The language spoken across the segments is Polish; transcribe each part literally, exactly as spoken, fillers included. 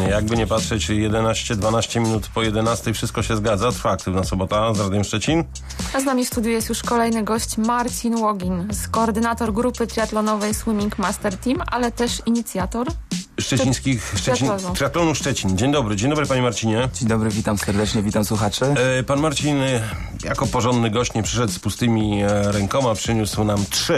Dokładnie, jakby nie patrzeć, jedenaście dwanaście minut po jedenastej wszystko się zgadza. Trwa Aktywna Sobota z Radiem Szczecin. A z nami w studiu jest już kolejny gość, Marcin Łogin, koordynator grupy triatlonowej Swimming Master Team, ale też inicjator Szczecińskich, Szczecin, triatlonu Szczecin. Dzień dobry, dzień dobry panie Marcinie. Dzień dobry, witam serdecznie, witam słuchaczy. E, pan Marcin e, jako porządny gość nie przyszedł z pustymi e, rękoma, przyniósł nam trzy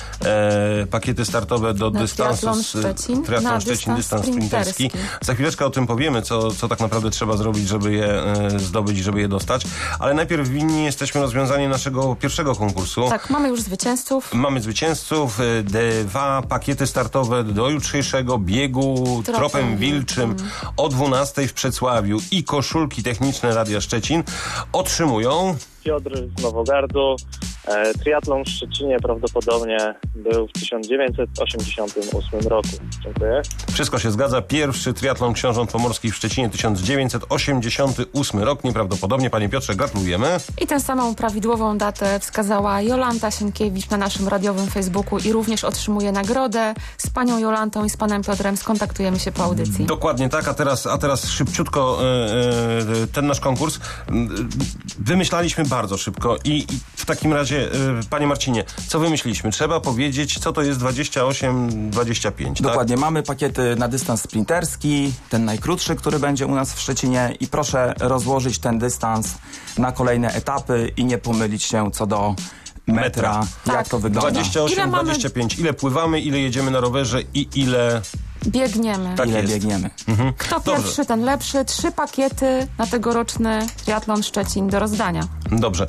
e, pakiety startowe do na dystansu. Triatlon Szczecin, triatlon na Szczecin, dystans dystans sprinterski. Za chwileczkę o tym powiemy, co, co tak naprawdę trzeba zrobić, żeby je e, zdobyć, żeby je dostać. Ale najpierw winni jesteśmy rozwiązanie naszego pierwszego konkursu. Tak, mamy już zwycięzców. Mamy zwycięzców, e, dwa pakiety startowe do jutrzejszego biegu Tropem, Tropem Wilczym mm. o dwunastej w Przedsławiu i koszulki techniczne Radia Szczecin otrzymują... Piotr z Nowogardu. E, triatlon w Szczecinie prawdopodobnie był w tysiąc dziewięćset osiemdziesiątym ósmym roku. Dziękuję. Wszystko się zgadza. Pierwszy triatlon książąt pomorskich w Szczecinie tysiąc dziewięćset osiemdziesiąty ósmy rok. Nieprawdopodobnie. Panie Piotrze, gratulujemy. I tę samą prawidłową datę wskazała Jolanta Sienkiewicz na naszym radiowym Facebooku i również otrzymuje nagrodę. Z panią Jolantą i z panem Piotrem skontaktujemy się po audycji. Dokładnie tak, a teraz, a teraz szybciutko e, e, ten nasz konkurs wymyślaliśmy bardzo szybko i, i w takim razie, e, panie Marcinie, co wymyśliliśmy? Trzeba powiedzieć, co to jest dwadzieścia osiem dwadzieścia pięć. Dokładnie, tak? Mamy pakiety na dystans sprinterski, ten najkrótszy, który będzie u nas w Szczecinie i proszę rozłożyć ten dystans na kolejne etapy i nie pomylić się co do metra, metra. jak tak. to wygląda. dwadzieścia osiem dwadzieścia pięć. Ile pływamy, ile jedziemy na rowerze i ile... Biegniemy. Tak ile jest. biegniemy. Mhm. Kto Dobrze. pierwszy, ten lepszy. Trzy pakiety na tegoroczny triatlon Szczecin do rozdania. Dobrze.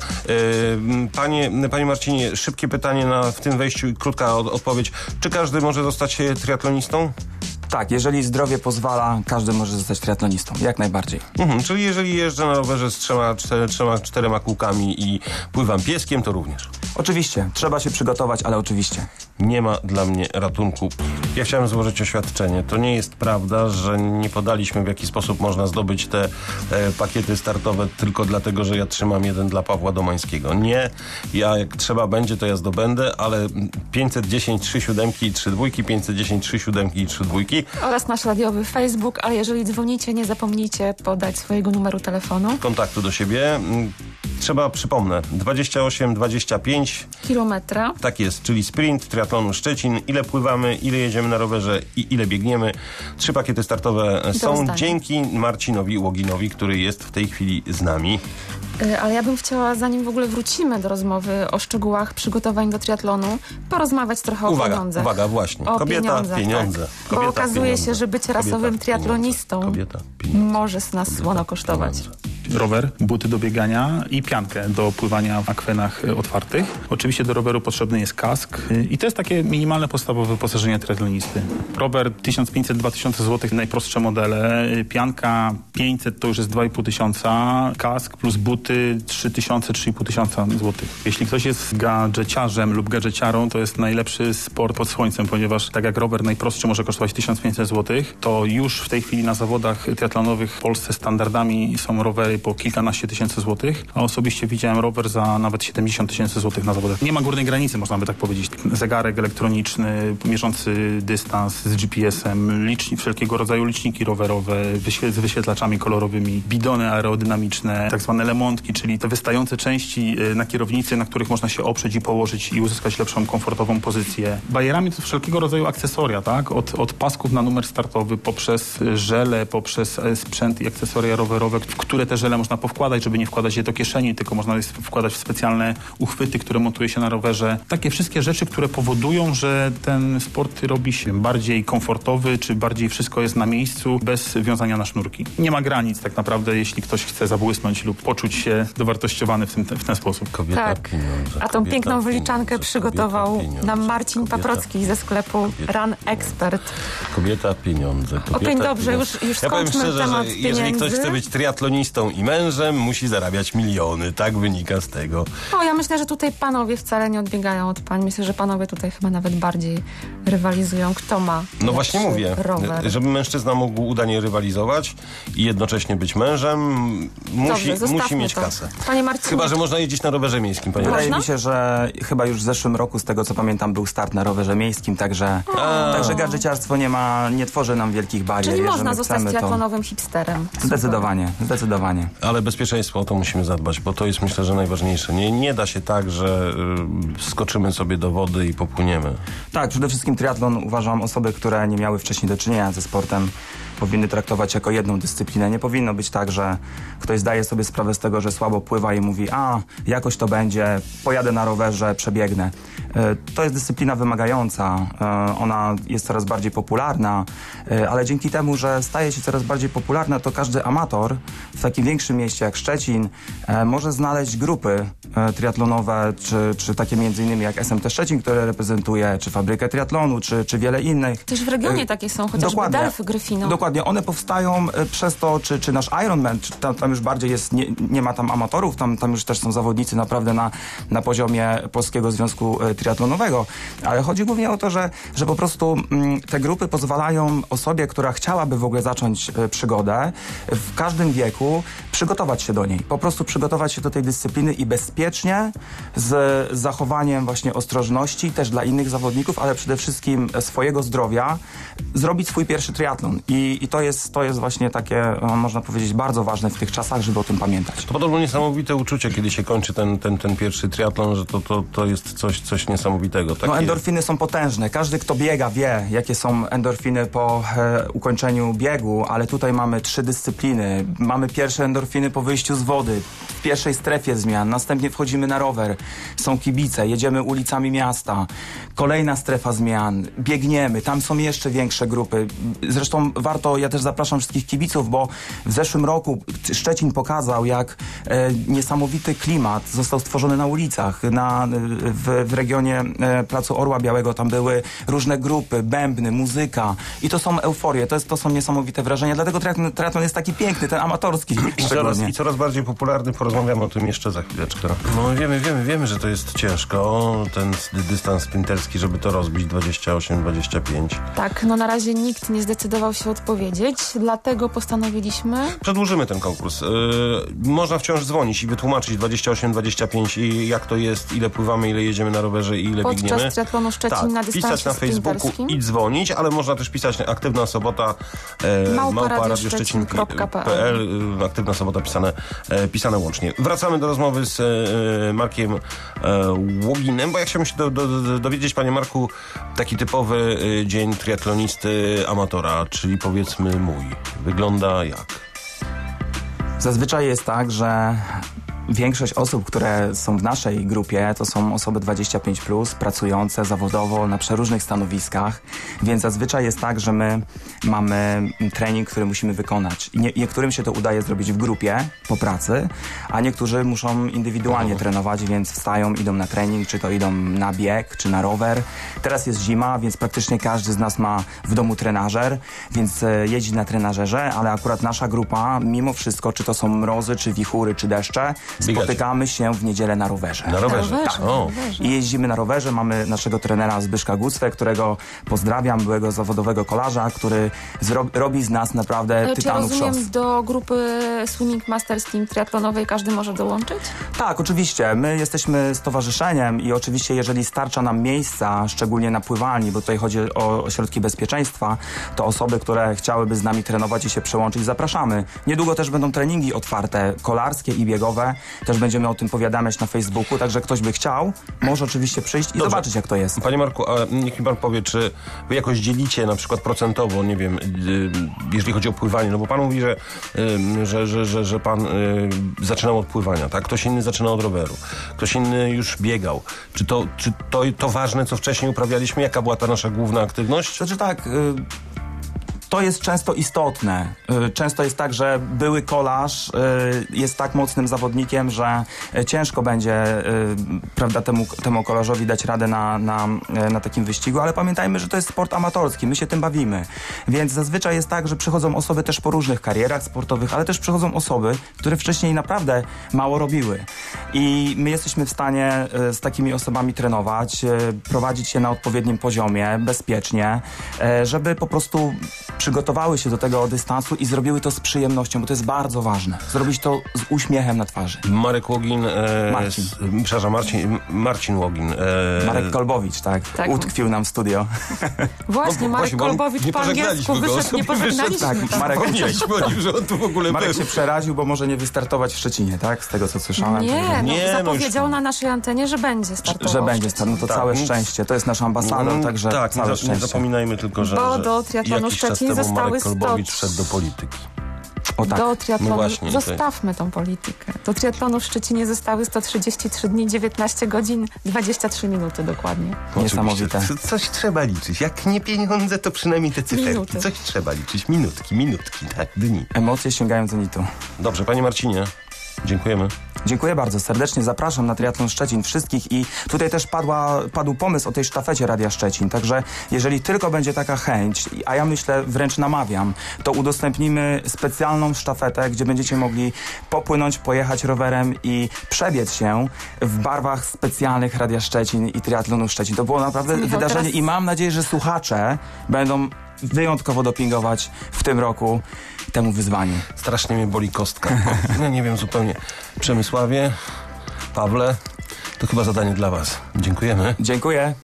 Yy, panie, panie Marcinie, szybkie pytanie na, w tym wejściu i krótka od, odpowiedź. Czy każdy może zostać triatlonistą? Tak, jeżeli zdrowie pozwala, każdy może zostać triatlonistą. Jak najbardziej. Mhm, czyli jeżeli jeżdżę na rowerze z trzema, cztery, trzema, czterema kółkami i pływam pieskiem, to również. Oczywiście, trzeba się przygotować, ale oczywiście. Nie ma dla mnie ratunku. Ja chciałem złożyć oświadczenie. To nie jest prawda, że nie podaliśmy, w jaki sposób można zdobyć te e, pakiety startowe tylko dlatego, że ja trzymam jeden dla Pawła Domańskiego. Nie. Ja jak trzeba będzie, to ja zdobędę, ale pięćset dziesięć trzy siódemki i trzy dwójki, pięćset dziesięć trzy siódemki i trzy dwójki. Oraz nasz radiowy Facebook, ale jeżeli dzwonicie, nie zapomnijcie podać swojego numeru telefonu. Kontaktu do siebie. Trzeba, przypomnę, dwadzieścia osiem dwadzieścia pięć kilometra. Tak jest, czyli sprint triatlonu Szczecin. Ile pływamy, ile jedziemy na rowerze i ile biegniemy. Trzy pakiety startowe są rozdania. dzięki Marcinowi Łoginowi, który jest w tej chwili z nami. Ale ja bym chciała, zanim w ogóle wrócimy do rozmowy o szczegółach przygotowań do triatlonu, porozmawiać trochę uwaga, o pieniądzach. Uwaga, właśnie. O Kobieta, pieniądzach, pieniądze. tak. Kobieta, Bo okazuje pieniądze. się, że bycie rasowym Kobieta, triatlonistą Kobieta, pieniądze. może z nas Kobieta, słono kosztować. pieniądze. Rower, buty do biegania i piankę do pływania w akwenach otwartych. Oczywiście do roweru potrzebny jest kask i to jest takie minimalne podstawowe wyposażenie triatlonisty. Rower tysiąc pięćset do dwa tysiące złotych, najprostsze modele. Pianka pięćset to już jest dwa i pół tysiąca. Kask plus buty trzy tysiące, trzy i pół tysiąca złotych. Jeśli ktoś jest gadżeciarzem lub gadżeciarą, to jest najlepszy sport pod słońcem, ponieważ tak jak rower najprostszy może kosztować tysiąc pięćset złotych, to już w tej chwili na zawodach triatlonowych w Polsce standardami są rowery po kilkanaście tysięcy złotych, a osobiście widziałem rower za nawet siedemdziesiąt tysięcy złotych na zawodach. Nie ma górnej granicy, można by tak powiedzieć. Zegarek elektroniczny, mierzący dystans z G P S-em, liczni, wszelkiego rodzaju liczniki rowerowe, wyświe- z wyświetlaczami kolorowymi, bidony aerodynamiczne, tak zwane lemontki, czyli te wystające części na kierownicy, na których można się oprzeć i położyć i uzyskać lepszą, komfortową pozycję. Bajerami to wszelkiego rodzaju akcesoria, tak? Od, od pasków na numer startowy, poprzez żele, poprzez sprzęt i akcesoria rowerowe, w które te żele można powkładać, żeby nie wkładać je do kieszeni, tylko można je wkładać w specjalne uchwyty, które montuje się na rowerze. Takie wszystkie rzeczy, które powodują, że ten sport robi się bardziej komfortowy, czy bardziej wszystko jest na miejscu, bez wiązania na sznurki. Nie ma granic tak naprawdę, jeśli ktoś chce zabłysnąć lub poczuć się dowartościowany w, tym, w ten sposób. Kobieta, tak, pieniądze, a tą kobieta, piękną wyliczankę pieniądze, przygotował kobieta, pieniądze, nam Marcin kobieta, Paprocki ze sklepu kobieta, Run Expert. Kobieta, pieniądze. Kobieta, Okej, dobrze, pieniądze. już, już Ja powiem skończmy szczerze, temat że pieniędzy. jeżeli ktoś chce być triatlonistą i mężem, musi zarabiać miliony. Tak wynika z tego. O, ja myślę, że tutaj panowie wcale nie odbiegają od pań. Myślę, że panowie tutaj chyba nawet bardziej rywalizują, kto ma No właśnie mówię, rower. żeby mężczyzna mógł udanie rywalizować i jednocześnie być mężem, musi, Dobrze, musi mieć to. kasę. Panie Marcinie, Chyba że można jeździć na rowerze miejskim, panie Wydaje Można? mi się, że chyba już w zeszłym roku, z tego co pamiętam, był start na rowerze miejskim, także, także gadżeciarstwo nie ma, nie tworzy nam wielkich barier. czyli Jeżeli można my zostać chcemy, to triatlonowym hipsterem. Zdecydowanie, zdecydowanie. Ale bezpieczeństwo, o to musimy zadbać, bo to jest myślę, że najważniejsze. Nie, nie da się tak, że y, skoczymy sobie do wody i popłyniemy. Tak, przede wszystkim triatlon uważam, osoby, które nie miały wcześniej do czynienia ze sportem, powinny traktować jako jedną dyscyplinę. Nie powinno być tak, że ktoś zdaje sobie sprawę z tego, że słabo pływa i mówi, a jakoś to będzie, pojadę na rowerze, przebiegnę. E, To jest dyscyplina wymagająca, e, ona jest coraz bardziej popularna, e, ale dzięki temu, że staje się coraz bardziej popularna, to każdy amator w takim większym mieście jak Szczecin e, może znaleźć grupy e, triatlonowe, czy, czy takie między innymi jak S M T Szczecin, które reprezentuje, czy Fabrykę Triatlonu, czy, czy wiele innych. Też w regionie E, takie są, chociażby dokładnie. Delfy Gryfino. Dokładnie, one powstają e, przez to, czy, czy nasz Ironman, czy tam, tam już bardziej jest, nie, nie ma tam amatorów, tam, tam już też są zawodnicy naprawdę na, na poziomie Polskiego Związku e, Triatlonowego, ale chodzi głównie o to, że, że po prostu mm, te grupy pozwalają osobie, która chciałaby w ogóle zacząć e, przygodę, w każdym wieku przygotować się do niej, po prostu przygotować się do tej dyscypliny i bezpiecznie, z zachowaniem właśnie ostrożności też dla innych zawodników, ale przede wszystkim swojego zdrowia, zrobić swój pierwszy triatlon. I, i to, jest, to jest właśnie takie, no, można powiedzieć, bardzo ważne w tych czasach, żeby o tym pamiętać. To podobno niesamowite uczucie, kiedy się kończy ten, ten, ten pierwszy triatlon, że to, to, to jest coś, coś niesamowitego. Takie... No endorfiny są potężne. Każdy, kto biega, wie, jakie są endorfiny po e, ukończeniu biegu, ale tutaj mamy trzy dyscypliny. Mamy pierwsze endorfiny po wyjściu z wody, w pierwszej strefie zmian, następnie wchodzimy na rower, są kibice, jedziemy ulicami miasta, kolejna strefa zmian, biegniemy, tam są jeszcze większe grupy. Zresztą warto, ja też zapraszam wszystkich kibiców, bo w zeszłym roku Szczecin pokazał, jak e, niesamowity klimat został stworzony na ulicach, na, w, w regionie e, Placu Orła Białego, tam były różne grupy, bębny, muzyka i to są euforie, to, jest, to są niesamowite wrażenia, dlatego triatlon, triatlon jest taki piękny, ten amatorski I coraz, I coraz bardziej popularny, porozmawiamy o tym jeszcze za chwileczkę. No wiemy, wiemy, wiemy, że to jest ciężko, ten dystans sprinterski, żeby to rozbić dwadzieścia osiem dwadzieścia pięć. Tak, no na razie nikt nie zdecydował się odpowiedzieć, dlatego postanowiliśmy... Przedłużymy ten konkurs. Yy, można wciąż dzwonić i wytłumaczyć dwadzieścia osiem dwadzieścia pięć i jak to jest, ile pływamy, ile jedziemy na rowerze i ile Podczas biegniemy. triatlonu Szczecin tak, na dystansie pisać na Facebooku sprinterskim. i dzwonić, ale można też pisać Aktywna Sobota e, małpa radio radio szczecin kropka p l. kropka p l. Aktywna Sobota pisane, e, pisane łącznie. Wracamy do rozmowy z e, Markiem e, Łoginem, bo ja chciałbym się do, do, do, dowiedzieć, panie Marku, taki typowy e, dzień triatlonisty amatora, czyli powiedzmy mój. Wygląda jak? Zazwyczaj jest tak, że większość osób, które są w naszej grupie, to są osoby dwadzieścia pięć plus, pracujące zawodowo na przeróżnych stanowiskach, więc zazwyczaj jest tak, że my mamy trening, który musimy wykonać. I nie, niektórym się to udaje zrobić w grupie po pracy, a niektórzy muszą indywidualnie Mhm. trenować, więc wstają, idą na trening, czy to idą na bieg, czy na rower. Teraz jest zima, więc praktycznie każdy z nas ma w domu trenażer, więc e, jeździ na trenażerze, ale akurat nasza grupa, mimo wszystko, czy to są mrozy, czy wichury, czy deszcze, Biegacie. spotykamy się w niedzielę na rowerze. Na rowerze. rowerze, Tak. na O. rowerze. I jeździmy na rowerze, mamy naszego trenera Zbyszka Gucwę, którego pozdrawiam, byłego zawodowego kolarza, który zro- robi z nas naprawdę Ale czy tytanów rozumiem, szos. do grupy Swimming Masters Team triatlonowej każdy może dołączyć? Tak, oczywiście. My jesteśmy stowarzyszeniem i oczywiście jeżeli starcza nam miejsca, szczególnie na pływalni, bo tutaj chodzi o, o środki bezpieczeństwa, to osoby, które chciałyby z nami trenować i się przełączyć, zapraszamy. Niedługo też będą treningi otwarte, kolarskie i biegowe. Też będziemy o tym powiadamiać na Facebooku, także ktoś by chciał, może oczywiście przyjść i Dobrze. zobaczyć, jak to jest. Panie Marku, a niech mi pan powie, czy wy jakoś dzielicie na przykład procentowo, nie wiem, y, jeżeli chodzi o pływanie, no bo pan mówi, że, y, że, że, że, że pan y, zaczynał od pływania, tak? Ktoś inny zaczynał od roweru, ktoś inny już biegał. Czy to, czy to, to ważne, co wcześniej uprawialiśmy? Jaka była ta nasza główna aktywność? Znaczy tak, y, to jest często istotne. Y, Często jest tak, że były kolarz y, jest tak mocnym zawodnikiem, że y, ciężko będzie y, prawda, temu, temu kolarzowi dać radę na, na, y, na takim wyścigu, ale pamiętajmy, że to jest sport amatorski, my się tym bawimy. Więc zazwyczaj jest tak, że przychodzą osoby też po różnych karierach sportowych, ale też przychodzą osoby, które wcześniej naprawdę mało robiły. I my jesteśmy w stanie y, z takimi osobami trenować, y, prowadzić się na odpowiednim poziomie, bezpiecznie, y, żeby po prostu przygotowały się do tego dystansu i zrobiły to z przyjemnością, bo to jest bardzo ważne. Zrobić to z uśmiechem na twarzy. Marek Łogin... E, Marcin. S, przepraszam, Marcin, Marcin Łogin. E, Marek Kolbowicz, tak, Tak. utkwił nam w studio. Właśnie, No, Marek właśnie, bo Kolbowicz nie po angielsku pożegnaliśmy go, wyszedł, nie sobie wyszedł, pożegnaliśmy. tak, Marek- Zapomnieliśmy o nim, że on tu w ogóle Marek był. się przeraził, bo może nie wystartować w Szczecinie, tak? Z tego, co słyszałem. Nie, no, Nie, no zapowiedział już- na naszej antenie, że będzie startował. Że w będzie Szczecinie. start, no to Tak, całe nic- szczęście. To jest nasz ambasador, No, także tak, nie, całe za- nie szczęście. zapominajmy tylko, że, Bo że do triatlonu jakiś czas Szczecin temu zostały Marek Kolbowicz sto- wszedł do polityki. O tak. Do triatlonu, No właśnie, zostawmy tą politykę. Do triatlonu w Szczecinie zostały sto trzydzieści trzy dni, dziewiętnaście godzin, dwadzieścia trzy minuty dokładnie. Niesamowite. Oczywiście. Coś trzeba liczyć. Jak nie pieniądze, to przynajmniej te cyferki. Minuty. Coś trzeba liczyć. Minutki, minutki, tak, dni. Emocje sięgają zenitu. Dobrze, panie Marcinie, dziękujemy. Dziękuję bardzo serdecznie, zapraszam na Triatlon Szczecin wszystkich i tutaj też padła, padł pomysł o tej sztafecie Radia Szczecin, także jeżeli tylko będzie taka chęć, a ja myślę, wręcz namawiam, to udostępnimy specjalną sztafetę, gdzie będziecie mogli popłynąć, pojechać rowerem i przebiec się w barwach specjalnych Radia Szczecin i Triatlonu Szczecin. To było naprawdę Michał, wydarzenie teraz- i mam nadzieję, że słuchacze będą wyjątkowo dopingować w tym roku temu wyzwaniu. Strasznie mnie boli kostka. No nie wiem zupełnie. Przemysławie, Pawle, to chyba zadanie dla was. Dziękujemy. Dziękuję.